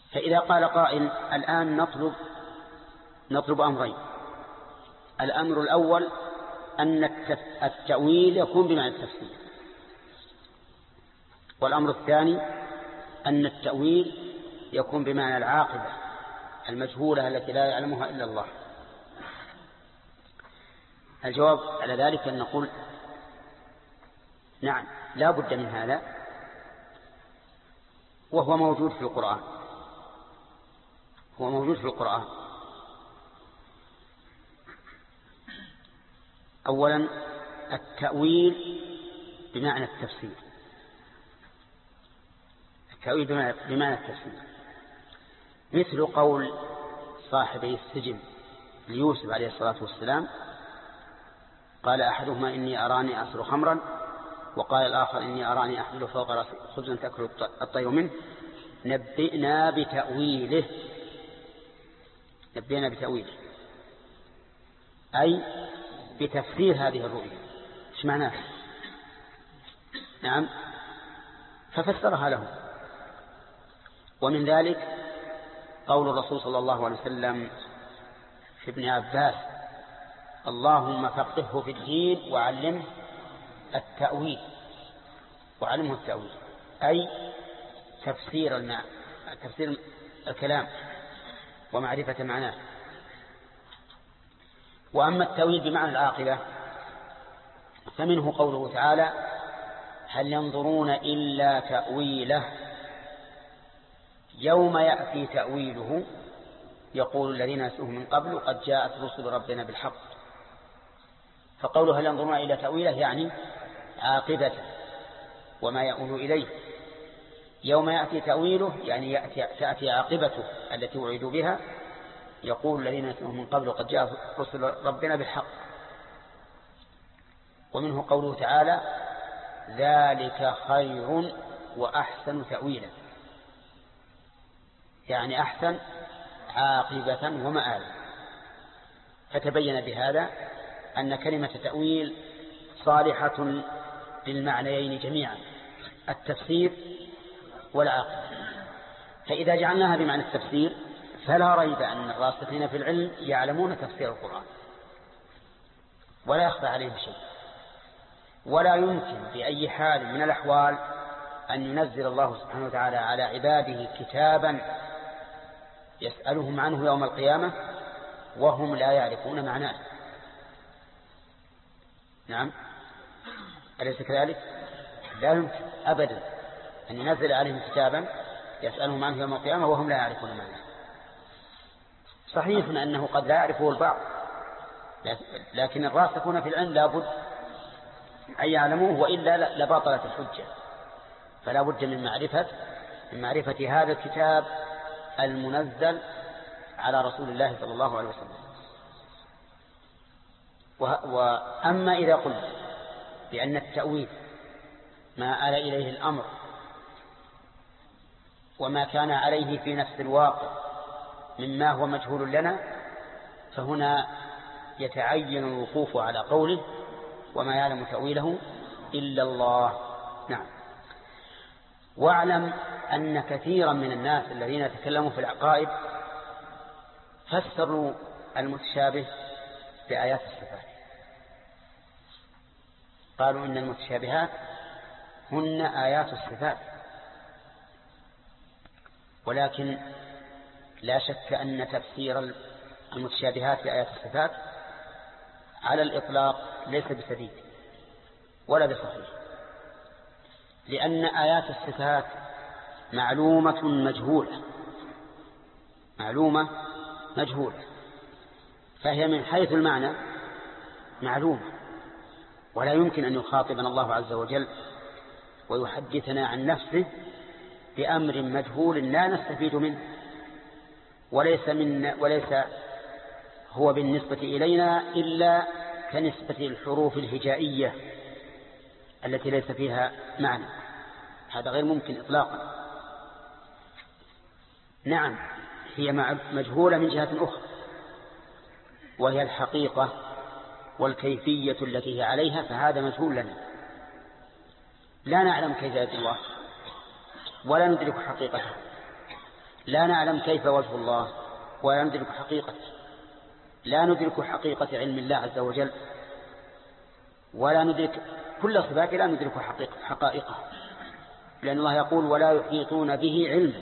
فإذا قال قائل الآن نطلب أمرين. الأمر الأول أن التأويل يكون بمعنى التفسير، والأمر الثاني أن التأويل يكون بمعنى العاقبة المجهولة التي لا يعلمها إلا الله. الجواب على ذلك أن نقول نعم لا بد من هذا، وهو موجود في القرآن. هو موجود في القرآن. أولا التأويل بمعنى التفسير. التأويل بمعنى التفسير مثل قول صاحبي السجن ليوسف عليه الصلاة والسلام، قال أحدهما إني أراني أعصر خمرا، وقال الآخر إني أراني أحمل فوق رأسي خبزا تأكل الطير منه، نبئنا بتأويله. نبئنا بتأويله أي بتفسير هذه الرؤيا، ايش معناه؟ نعم، ففسرها له. ومن ذلك قول الرسول صلى الله عليه وسلم في ابن عباس: اللهم فقهه في الدين وعلمه التأويل. وعلمه التأويل أي تفسير الكلام ومعرفة معناه. وأما التأويل بمعنى العاقبة فمنه قوله تعالى: هل ينظرون إلا تأويله يوم يأتي تأويله يقول الذين نسوه من قبل قد جاءت رسل ربنا بالحق. فقوله هل ينظرون إلا تأويله يعني عاقبته وما يؤول إليه. يوم يأتي تأويله يعني تأتي عاقبته التي وعدوا بها، يقول الذين نسوه من قبل قد جاءت رسل ربنا بالحق. ومنه قوله تعالى: ذلك خير وأحسن تأويلا، يعني أحسن عاقبة ومآلا. فتبين بهذا أن كلمة تأويل صالحة للمعنيين جميعا، التفسير والعاقبة. فإذا جعلناها بمعنى التفسير فلا ريب أن الراسخين في العلم يعلمون تفسير القرآن ولا يخفى عليهم شيء، ولا يمكن بأي حال من الأحوال أن ينزل الله سبحانه وتعالى على عباده كتابا يسألهم عنه يوم القيامة وهم لا يعرفون معناه. نعم، أليس كذلك؟ لا يمكن أبدا أن ينزل عليهم كتابا يسألهم عنه يوم القيامة وهم لا يعرفون معناه. صحيح أنه قد لا يعرفه البعض، لكن الراسخون في العلم لا بد أن يعلموه، وإلا لبطلت الحجة. فلا بد من معرفة هذا الكتاب المنزل على رسول الله صلى الله عليه وسلم. وأما إذا قلت بأن التأويل ما آل إليه الأمر وما كان عليه في نفس الواقع مما هو مجهول لنا، فهنا يتعين الوقوف على قوله: وما يعلم تأويله إلا الله. نعم. واعلم أن كثيرا من الناس الذين يتكلموا في العقائد فسروا المتشابه بآيات الصفات. قالوا إن المتشابهات هن آيات الصفات، ولكن لا شك أن تفسير المتشابهات بآيات الصفات على الإطلاق ليس بسديد ولا بصحيح، لأن آيات الصفات معلومة مجهولة، فهي من حيث المعنى معلومة، ولا يمكن أن يخاطبنا الله عز وجل ويحدثنا عن نفسه بأمر مجهول لا نستفيد منه، وليس هو بالنسبة إلينا إلا كنسبة الحروف الهجائية التي ليس فيها معنى. هذا غير ممكن إطلاقا. نعم، هي مجهولة من جهة أخرى، وهي الحقيقة والكيفية التي هي عليها، فهذا مجهول لنا، لا نعلم كيفية الله ولا ندرك حقيقته، لا نعلم كيف وجه الله ولا ندرك حقيقته، لا ندرك حقيقة علم الله عز وجل، ولا ندرك كل صفات، لا ندرك حقائقه، لأن الله يقول ولا يحيطون به علما.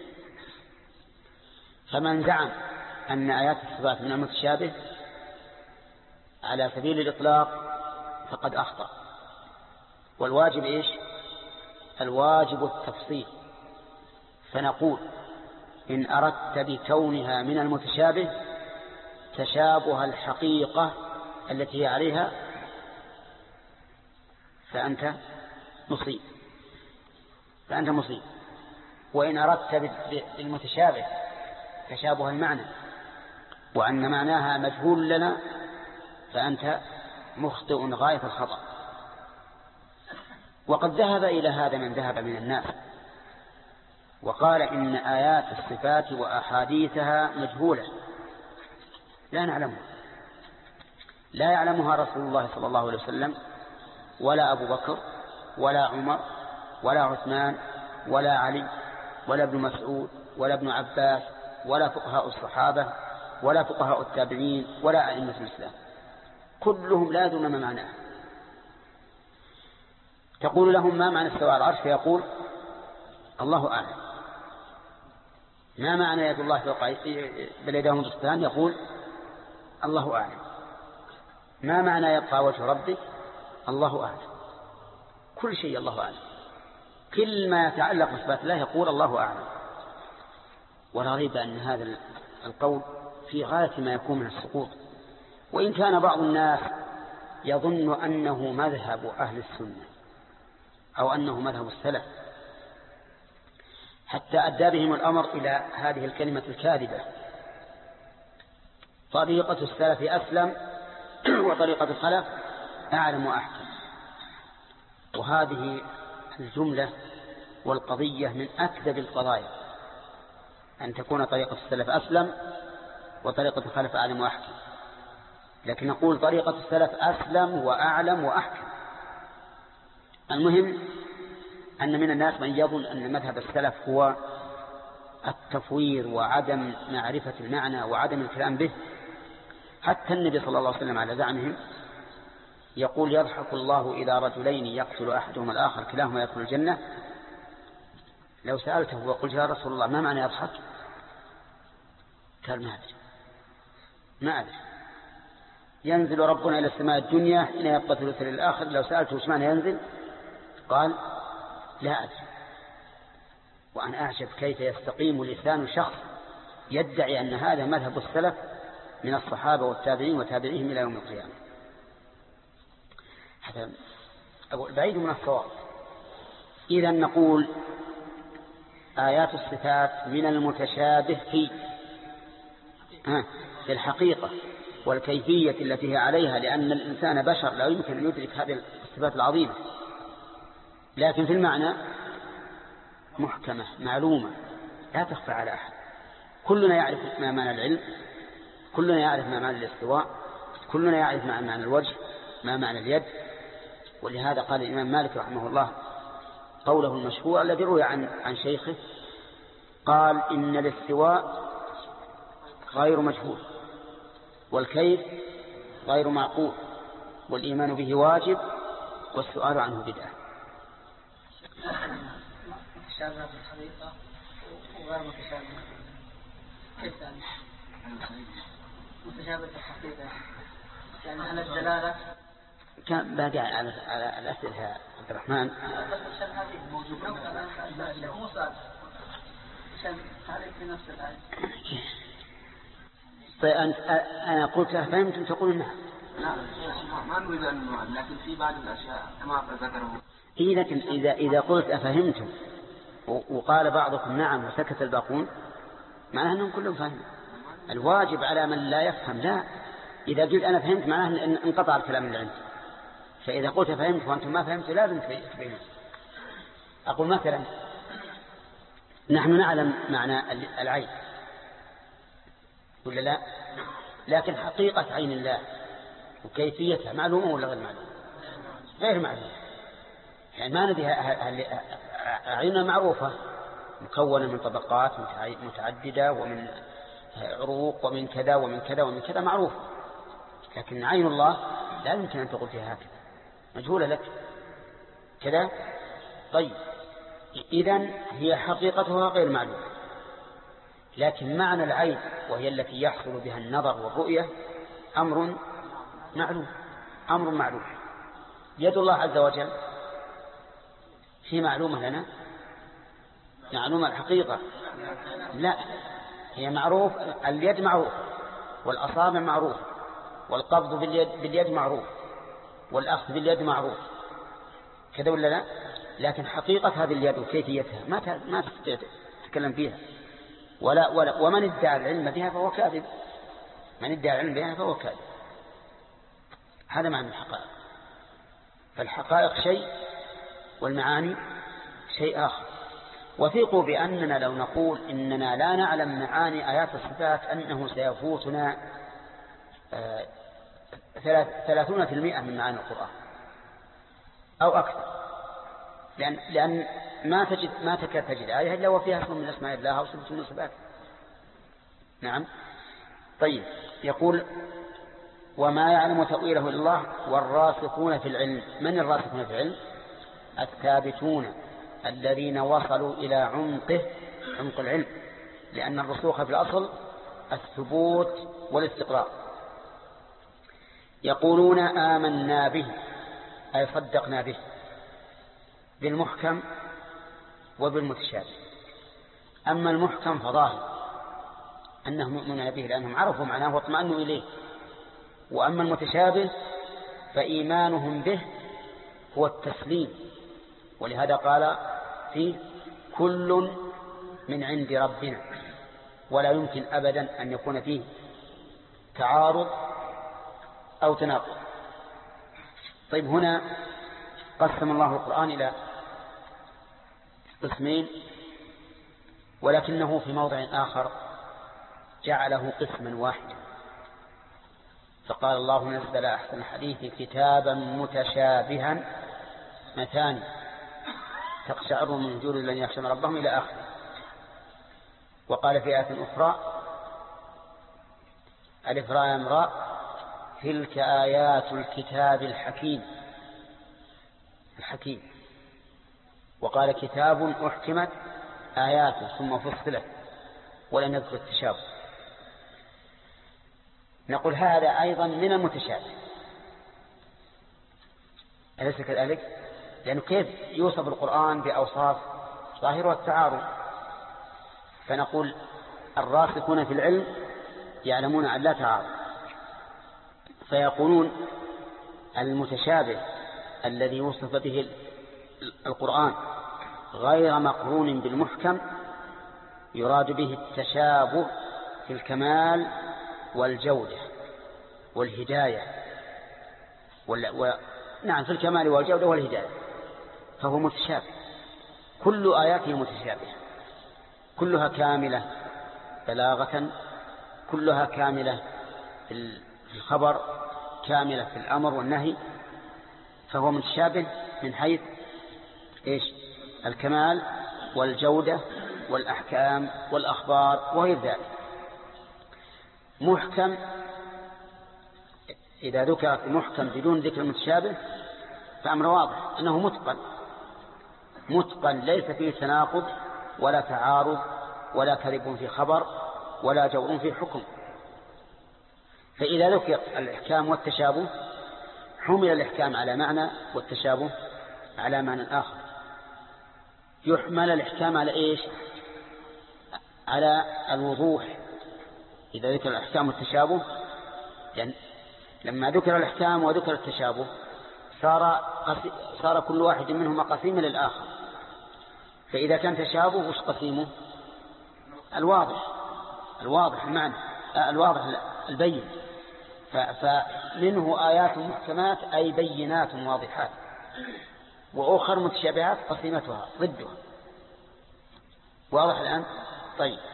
فمن زعم أن آيات الصفات من المتشابه على سبيل الإطلاق فقد أخطأ. والواجب إيش؟ الواجب التفصيل. فنقول إن أردت بكونها من المتشابه تشابه الحقيقة التي هي عليها فأنت مصيب، وإن أردت بالمتشابه تشابه المعنى وأن معناها مجهول لنا فأنت مخطئ غاية الخطأ. وقد ذهب إلى هذا من ذهب من الناس وقال إن آيات الصفات وأحاديثها مجهولة لا نعلمها، لا يعلمها رسول الله صلى الله عليه وسلم ولا أبو بكر ولا عمر ولا عثمان ولا علي ولا ابن مسعود ولا ابن عباس ولا فقهاء الصحابة ولا فقهاء التابعين ولا أئمة الإسلام، كلهم لا يدرون ما معناه. تقول لهم ما معنى استواء العرش فيقول الله أعلم. ما معنى يد الله فوق بل يداه مبسوطتان يقول الله أعلم. ما معنى يبقى وجه ربك الله أعلم. كل شيء الله أعلم، كل ما يتعلق بصفات الله يقول الله أعلم. ولا ريب أن هذا القول في غاية ما يكون من السقوط، وإن كان بعض الناس يظن أنه مذهب أهل السنة أو أنه مذهب السلف، حتى أدى بهم الأمر إلى هذه الكلمة الكاذبة: طريقة السلف أسلم وطريقة الخلف أعلم وأحكم. وهذه الجملة والقضية من أكذب القضايا، أن تكون طريقة السلف أسلم وطريقة الخلف أعلم وأحكم. لكن نقول طريقة السلف أسلم وأعلم وأحكم. المهم أن من الناس من يظن أن مذهب السلف هو التفوير وعدم معرفة المعنى وعدم الكلام به. حتى النبي صلى الله عليه وسلم على زعمهم يقول: يضحك الله إلى رجلين يقتل أحدهما الآخر كلاهما يدخل الجنة. لو سألته وقلت يا رسول الله ما معنى يضحك؟ قال ما أدري. ينزل ربنا إلى السماء الدنيا حين يبقى ثلث للآخر. لو سألته ايش معنى ينزل قال لا أدري. وأنا أعجب كيف يستقيم لسان شخص يدعي أن هذا مذهب السلف من الصحابة والتابعين وتابعيهم إلى يوم القيامة. هذا بعيد من الصواب. إذا نقول آيات الصفات من المتشابه في الحقيقة والكيفية التي هي عليها، لأن الإنسان بشر لا يمكن أن يدرك هذه الصفات العظيمة، لكن في المعنى محكمة معلومة لا تخفى على أحد. كلنا يعرف ما معنى العلم، كلنا يعرف ما معنى الاستواء، كلنا يعرف ما معنى الوجه، ما معنى اليد. ولهذا قال الإمام مالك رحمه الله قوله المشهور الذي روي عن شيخه، قال: إن الاستواء غير مجهول، والكيف غير معقول، والإيمان به واجب، والسؤال عنه بدعة. متشابه في الحقيقة وغير متشابه. كيف يعني متشابه في الحقيقة؟ يعني على الدلالة كان باقي على الأسئلة يا عبد الرحمن. طيب أنا قلت فهمتم تقول نعم. ما نريد أن نعلم، لكن في بعض الأشياء كما ذكره. لكن إذا قلت أفهمتم وقال بعضكم نعم وسكت الباقون معناه أنهم كلهم فهموا. الواجب على من لا يفهم لا. إذا قلت أنا فهمت معناه أن انقطع الكلام اللي عندي. فإذا قلت فهمت وأنتم ما فهمتوا لازم تبينوا. أقول مثلا نحن نعلم معنى العين ولا لا؟ لكن حقيقة عين الله وكيفيتها معلومة ولا غير معلومة؟ غير معلومة. يعني ما ندري عيننا معروفة مكونة من طبقات متعددة ومن عروق ومن كذا ومن كذا ومن كذا معروف، لكن عين الله لا يمكن أن تقول فيها هكذا، مجهولة لك كذا. طيب إذن هي حقيقتها غير معلومة، لكن معنى العين وهي التي يحصل بها النظر والرؤية أمر معلوم، أمر معلوم. يد الله عز وجل هي معلومة لنا، معلومة الحقيقة لا، هي معروف، اليد معروف، والأصابع معروف، والقبض باليد معروف، والأخذ باليد معروف، كذا ولا لا؟ لكن حقيقة هذه اليد وكيفيتها ما تتكلم فيها ولا ومن ادعى العلم بها فهو كاذب، من ادعى العلم بها فهو كاذب. هذا معنى الحقائق. فالحقائق شيء والمعاني شيء آخر. وثقوا بأننا لو نقول إننا لا نعلم معاني آيات الصفات أنه سيفوتنا 30% من معاني القرآن أو أكثر، لأن ما تكاد تجد آية إلا وفيها اسم من أسماء الله أو صفة من صفاته. نعم. طيب يقول وما يعلم تأويله إلا الله والراسخون في العلم. من الراسخون في العلم؟ الثابتون الذين وصلوا إلى عمق العلم، لأن الرسوخ في الأصل الثبوت والاستقرار. يقولون آمنا به أي صدقنا به، بالمحكم وبالمتشابه. أما المحكم فظاهر أنهم يؤمنون به لأنهم عرفوا معناه واطمأنوا إليه، وأما المتشابه فإيمانهم به هو التسليم، ولهذا قال فيه كل من عند ربنا، ولا يمكن أبدا أن يكون فيه تعارض أو تناقض. طيب هنا قسم الله القرآن إلى قسمين، ولكنه في موضع آخر جعله قسما واحدا، فقال الله نزل أحسن الحديث كتابا متشابها مثاني تقشعر من جلود الذين يخشون ربهم إلى آخره. وقال في آية أخرى ألف راء امراء تلك آيات الكتاب الحكيم. وقال كتاب أحكمت آياته ثم فصلت ولم يذكر التشابه. نقول هذا أيضا من المتشابه، أليس كذلك؟ لأنه كيف يوصف القرآن بأوصاف ظاهرها التعارض؟ فنقول الراسخون في العلم يعلمون أن لا تعارض، فيقولون المتشابه الذي وصف به القرآن غير مقرون بالمحكم يراد به التشابه في الكمال والجودة والهداية نعم في الكمال والجودة والهداية، فهو متشابه. كل آياته متشابهة، كلها كاملة بلاغة، كلها كاملة في الخبر، كاملة في الأمر والنهي، فهو متشابه من حيث إيش؟ الكمال والجودة والأحكام والأخبار وغير ذلك. محكم إذا ذكر محكم بدون ذكر المتشابه فأمر واضح أنه متقن ليس فيه تناقض ولا تعارض ولا كذب في خبر ولا جور في حكم. فإذا ذكر الإحكام والتشابه حمل الإحكام على معنى والتشابه على معنى آخر. يحمل الإحكام على إيش؟ على الوضوح. إذا ذكر الإحكام والتشابه، يعني لما ذكر الإحكام وذكر التشابه صار كل واحد منهما قسيما للآخر. فإذا كان تشابه وش قسيمه؟ الواضح المعنى، الواضح البين. فمنه آيات محكمات أي بينات واضحات، وأخر متشابهات قسيمتها ضدها. واضح الآن؟ طيب